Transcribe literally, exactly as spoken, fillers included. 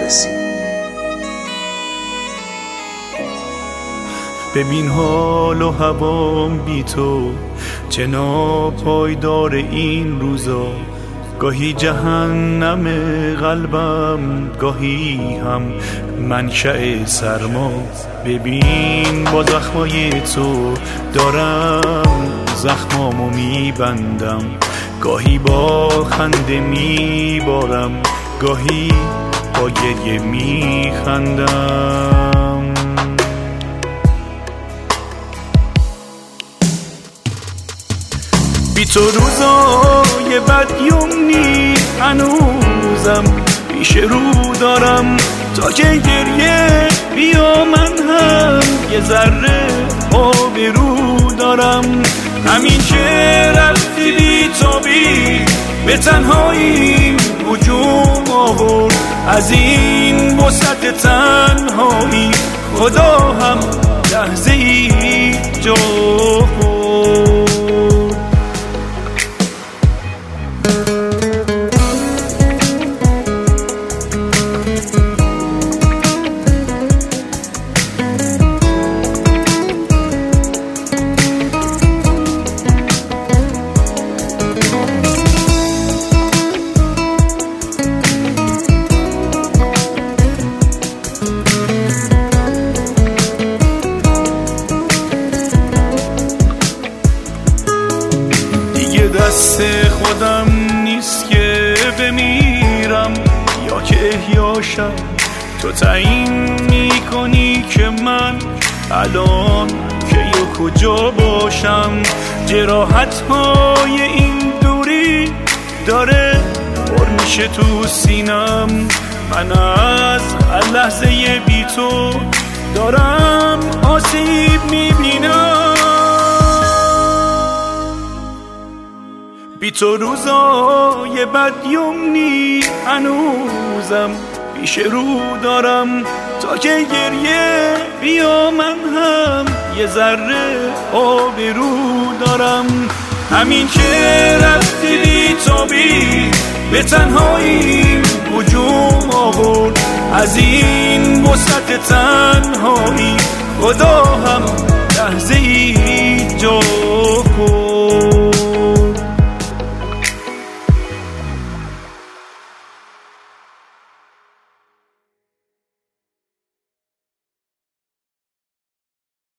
برسیم. ببین حال و هوام بی تو چه ناپایدار این روزا، گاهی جهنم قلبم گاهی هم منشأ سرما. ببین با زخمای تو دارم زخمامو میبندم، گاهی با خنده میبارم گاهی با گریه میخندم. بی تو روزای بد یمنی هنوزم پیش رو دارم، تا که گریه بیا من هم یه ذره آبرو دارم. همین که رفتی بی تو بی به تنهاییم هجوم آورد، از این وسعت تنهایی خدا هم لحظه ای جا برد. دست خودم نیست که بمیرم یا که احیاشم، تو تعیین میکنی که من الان که یا کجا باشم. جراحت های این دوری داره پر میشه تو سینم، من از هر لحظه بی تو دارم آسیب میبینم. بی تو روزای بد یمنی هنوزم پیش رو دارم، تا که گریه بیا من هم یه ذره آبرو دارم. همین که رفتی بی تو بی به تنهاییم هجوم آورد، از این وسعت تنهایی خدا هم لحظه ای جا